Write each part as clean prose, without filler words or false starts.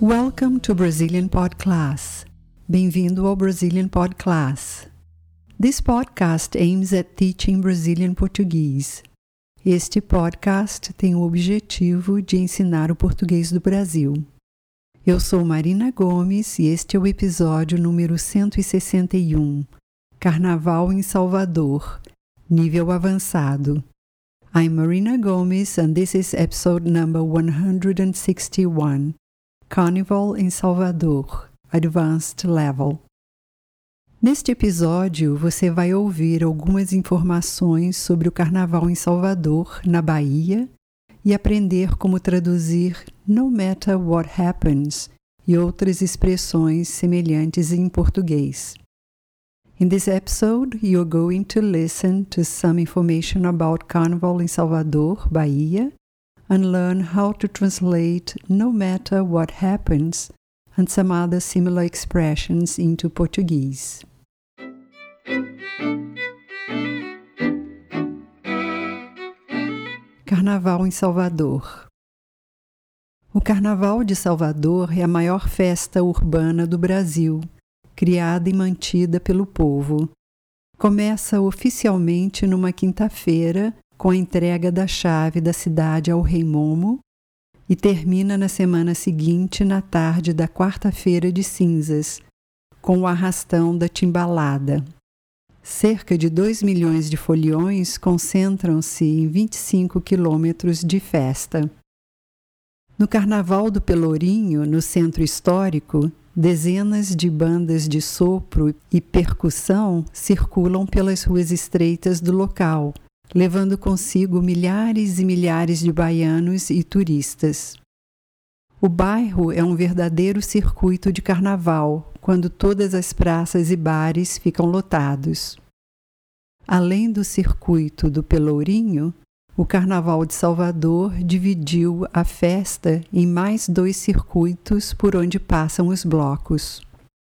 Welcome to Brazilian Pod Class. Bem-vindo ao Brazilian Pod Class. This podcast aims at teaching Brazilian Portuguese. Este podcast tem o objetivo de ensinar o português do Brasil. Eu sou Marina Gomes e este é o episódio número 161, Carnaval em Salvador, nível avançado. I'm Marina Gomes and this is episode number 161, Carnival em Salvador, Advanced Level. Neste episódio, você vai ouvir algumas informações sobre o Carnaval em Salvador, na Bahia, e aprender como traduzir No Matter What Happens e outras expressões semelhantes em português. In this episode, you're going to listen to some information about Carnival in Salvador, Bahia, and learn how to translate No Matter What Happens and some other similar expressions into Portuguese. Carnaval em Salvador. O Carnaval de Salvador é a maior festa urbana do Brasil, criada e mantida pelo povo. Começa oficialmente numa quinta-feira, com a entrega da chave da cidade ao Rei Momo, e termina na semana seguinte, na tarde da quarta-feira de cinzas, com o arrastão da timbalada. Cerca de 2 milhões de foliões concentram-se em 25 quilômetros de festa. No Carnaval do Pelourinho, no centro histórico, dezenas de bandas de sopro e percussão circulam pelas ruas estreitas do local, levando consigo milhares e milhares de baianos e turistas. O bairro é um verdadeiro circuito de carnaval, quando todas as praças e bares ficam lotados. Além do circuito do Pelourinho, o Carnaval de Salvador dividiu a festa em mais 2 circuitos por onde passam os blocos.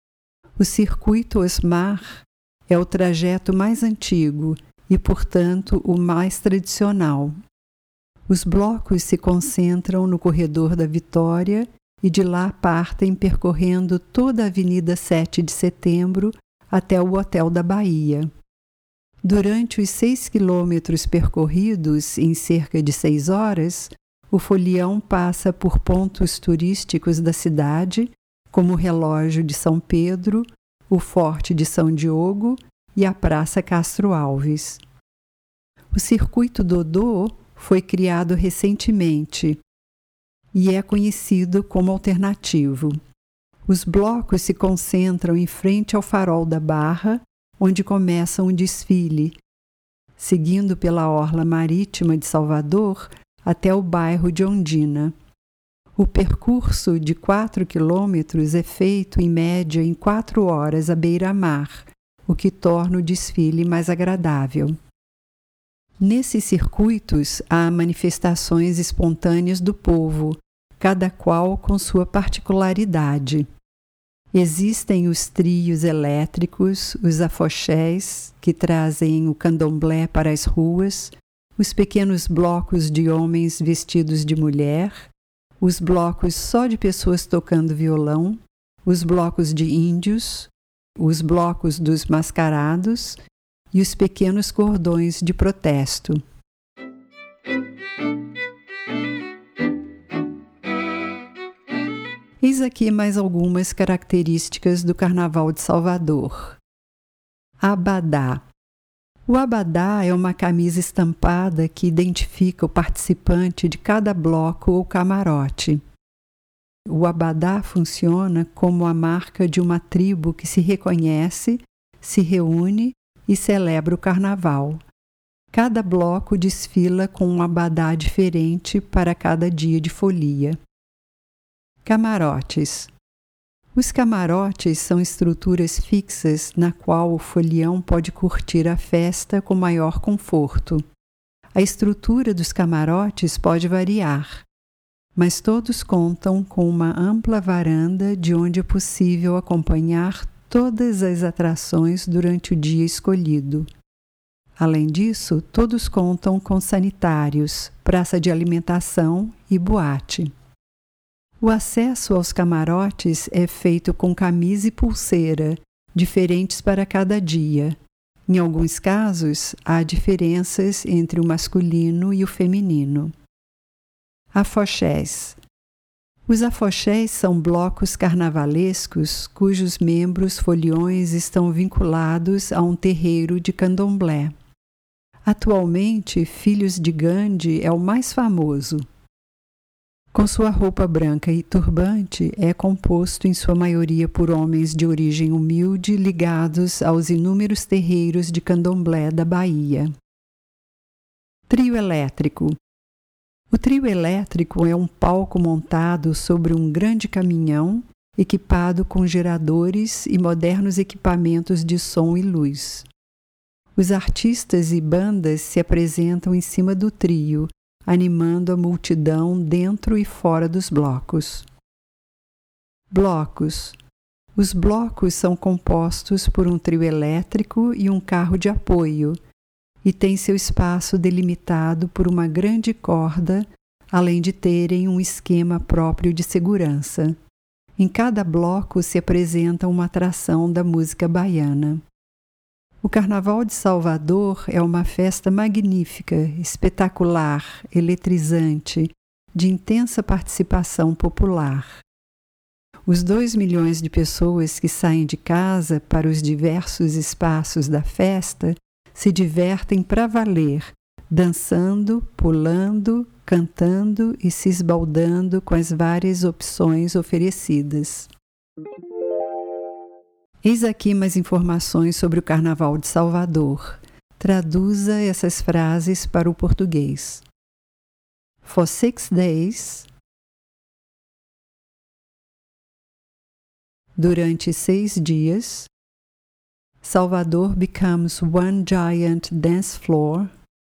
O circuito Osmar é o trajeto mais antigo e, portanto, o mais tradicional. Os blocos se concentram no Corredor da Vitória e de lá partem percorrendo toda a Avenida 7 de Setembro até o Hotel da Bahia. Durante os 6 quilômetros percorridos em cerca de 6 horas, o folião passa por pontos turísticos da cidade, como o Relógio de São Pedro, o Forte de São Diogo e a Praça Castro Alves. O Circuito Dodô foi criado recentemente e é conhecido como alternativo. Os blocos se concentram em frente ao Farol da Barra, onde começa um desfile, seguindo pela orla marítima de Salvador até o bairro de Ondina. O percurso de 4 quilômetros é feito em média em 4 horas à beira-mar, o que torna o desfile mais agradável. Nesses circuitos há manifestações espontâneas do povo, cada qual com sua particularidade. Existem os trios elétricos, os afoxés, que trazem o candomblé para as ruas, os pequenos blocos de homens vestidos de mulher, os blocos só de pessoas tocando violão, os blocos de índios, os blocos dos mascarados e os pequenos cordões de protesto. Eis aqui mais algumas características do Carnaval de Salvador. Abadá. O abadá é uma camisa estampada que identifica o participante de cada bloco ou camarote. O abadá funciona como a marca de uma tribo que se reconhece, se reúne e celebra o carnaval. Cada bloco desfila com um abadá diferente para cada dia de folia. Camarotes. Os camarotes são estruturas fixas na qual o folião pode curtir a festa com maior conforto. A estrutura dos camarotes pode variar, mas todos contam com uma ampla varanda de onde é possível acompanhar todas as atrações durante o dia escolhido. Além disso, todos contam com sanitários, praça de alimentação e boate. O acesso aos camarotes é feito com camisa e pulseira, diferentes para cada dia. Em alguns casos, há diferenças entre o masculino e o feminino. Afoxés. Os afoxés são blocos carnavalescos cujos membros foliões estão vinculados a um terreiro de candomblé. Atualmente, Filhos de Gandhi é o mais famoso. Com sua roupa branca e turbante, é composto em sua maioria por homens de origem humilde ligados aos inúmeros terreiros de candomblé da Bahia. Trio elétrico. O trio elétrico é um palco montado sobre um grande caminhão equipado com geradores e modernos equipamentos de som e luz. Os artistas e bandas se apresentam em cima do trio, animando a multidão dentro e fora dos blocos. Blocos. Os blocos são compostos por um trio elétrico e um carro de apoio, e têm seu espaço delimitado por uma grande corda, além de terem um esquema próprio de segurança. Em cada bloco se apresenta uma atração da música baiana. O Carnaval de Salvador é uma festa magnífica, espetacular, eletrizante, de intensa participação popular. Os 2 milhões de pessoas que saem de casa para os diversos espaços da festa se divertem para valer, dançando, pulando, cantando e se esbaldando com as várias opções oferecidas. Eis aqui mais informações sobre o Carnaval de Salvador. Traduza essas frases para o português. For 6 days, durante 6 dias, Salvador becomes one giant dance floor.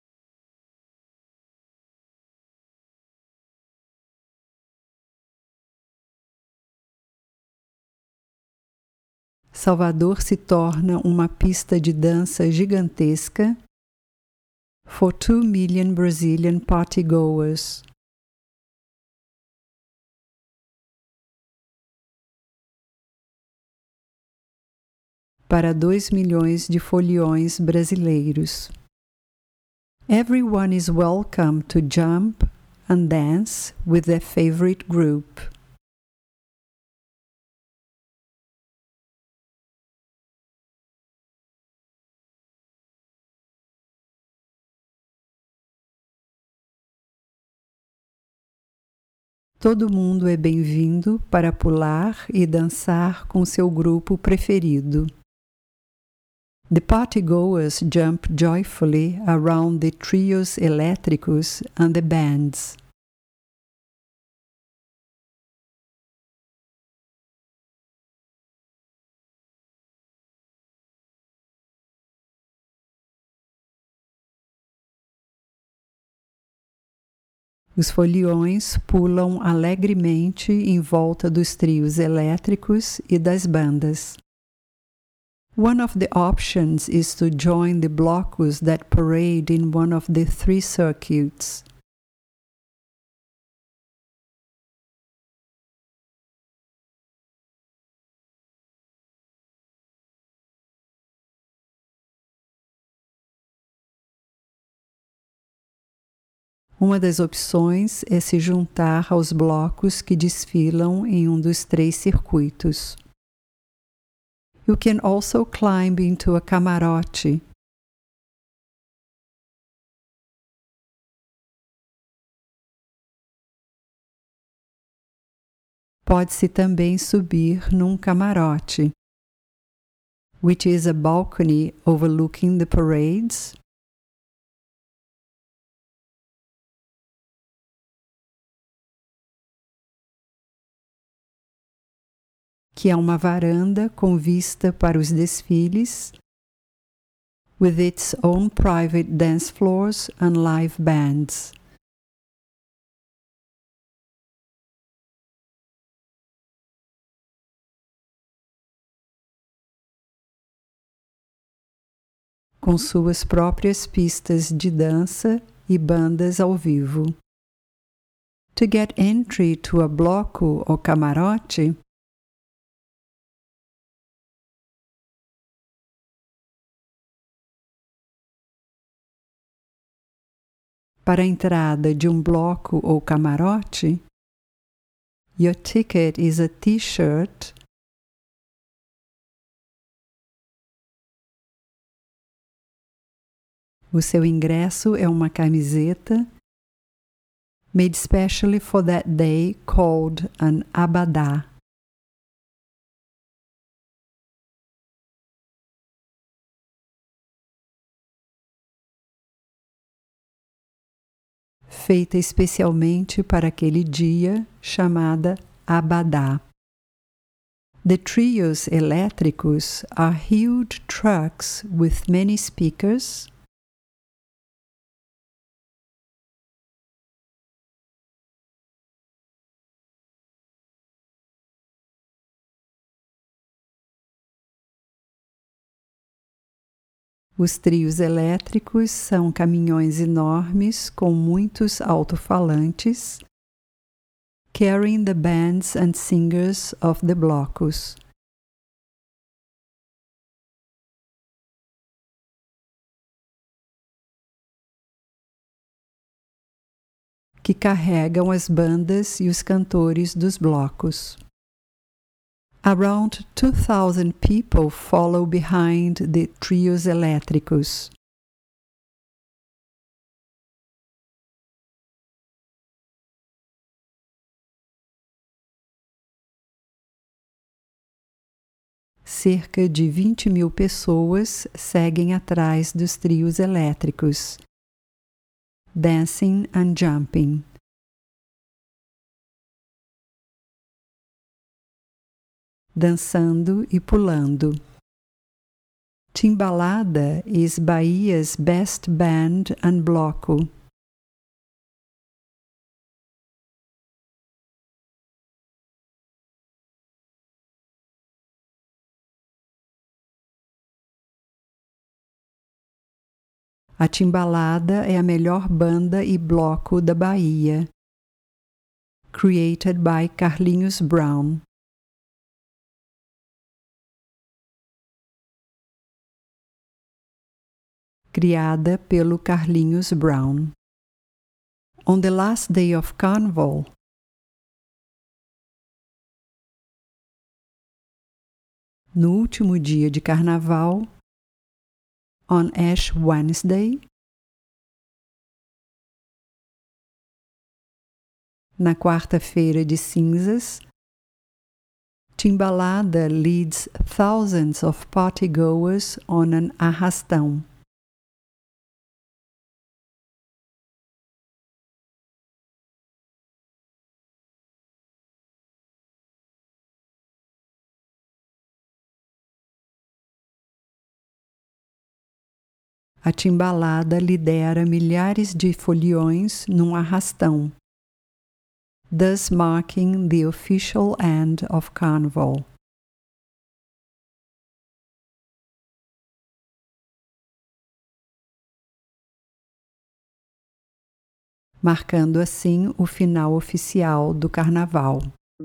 Salvador se torna uma pista de dança gigantesca for 2 million Brazilian partygoers. Para 2 milhões de foliões brasileiros. Everyone is welcome to jump and dance with their favorite group. Todo mundo é bem-vindo para pular e dançar com seu grupo preferido. The partygoers jump joyfully around the trios elétricos and the bands. Os foliões pulam alegremente em volta dos trios elétricos e das bandas. One of the options is to join the blocos that parade in one of the 3 circuits. Uma das opções é se juntar aos blocos que desfilam em um dos 3 circuitos. You can also climb into a camarote. Pode-se também subir num camarote, which is a balcony overlooking the parades, que é uma varanda com vista para os desfiles, with its own private dance floors and live bands. Com suas próprias pistas de dança e bandas ao vivo. To get entry to a bloco ou camarote, para a entrada de bloco ou camarote, your ticket is a t-shirt, o seu ingresso é uma camiseta, made specially for that day, called an abadá. Feita especialmente para aquele dia, chamada abadá. The trios elétricos are huge trucks with many speakers, os trios elétricos são caminhões enormes com muitos alto-falantes, carrying the bands and singers of the blocos. Que carregam as bandas e os cantores dos blocos. Around 2,000 people follow behind the trios elétricos. Cerca de 20.000 pessoas seguem atrás dos trios elétricos. Dancing and jumping. Dançando e pulando. Timbalada is Bahia's best band and bloco. A Timbalada é a melhor banda e bloco da Bahia. Created by Carlinhos Brown. Criada pelo Carlinhos Brown. On the last day of Carnival, no último dia de Carnaval, on Ash Wednesday, na quarta-feira de cinzas, Timbalada leads thousands of partygoers on an arrastão. A Timbalada lidera milhares de foliões num arrastão, thus marking the official end of Carnival. Marcando assim o final oficial do Carnaval.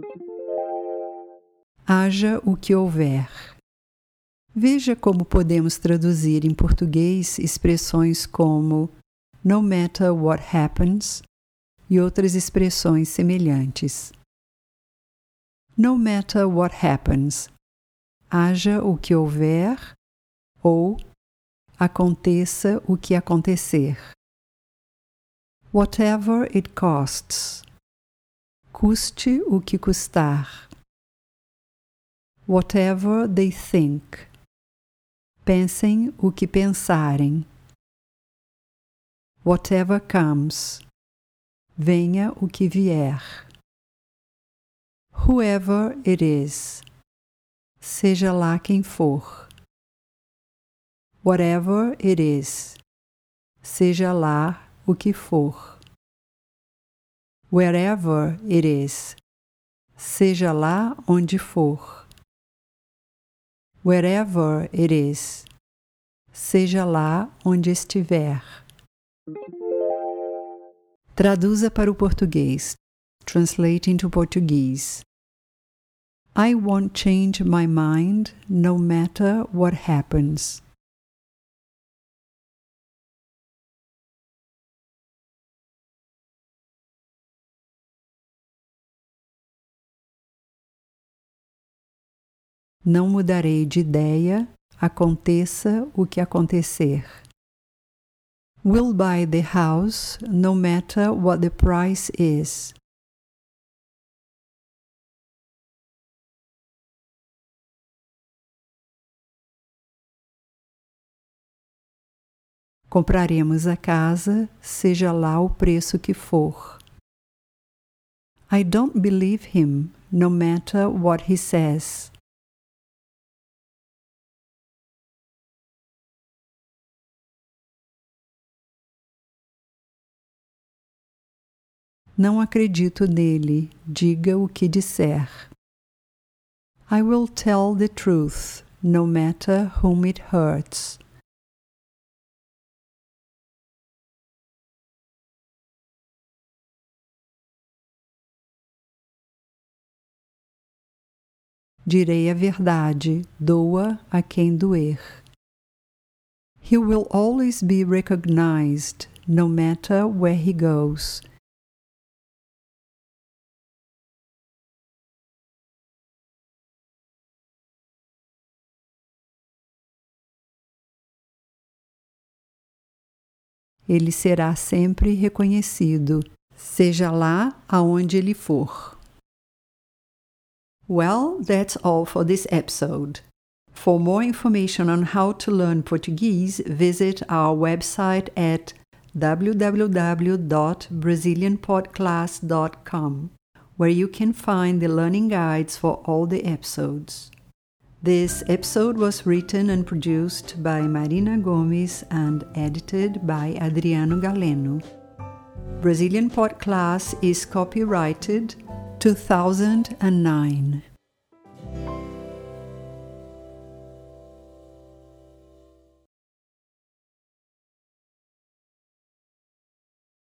Haja o que houver. Veja como podemos traduzir em português expressões como no matter what happens e outras expressões semelhantes. No matter what happens, haja o que houver ou aconteça o que acontecer. Whatever it costs, custe o que custar. Whatever they think, pensem o que pensarem. Whatever comes, venha o que vier. Whoever it is, seja lá quem for. Whatever it is, seja lá o que for. Wherever it is, seja lá onde for. Wherever it is, seja lá onde estiver. Traduza para o português. Translate into Portuguese. I won't change my mind no matter what happens. Não mudarei de ideia, aconteça o que acontecer. Will buy the house no matter what the price is. Compraremos a casa, seja lá o preço que for. I don't believe him, no matter what he says. Não acredito nele, diga o que disser. I will tell the truth, no matter whom it hurts. Direi a verdade, doa a quem doer. He will always be recognized, no matter where he goes. Ele será sempre reconhecido, seja lá aonde ele for. Well, that's all for this episode. For more information on how to learn Portuguese, visit our website at www.brazilianpodclass.com, where you can find the learning guides for all the episodes. This episode was written and produced by Marina Gomes and edited by Adriano Galeno. Brazilian Podcast is copyrighted 2009.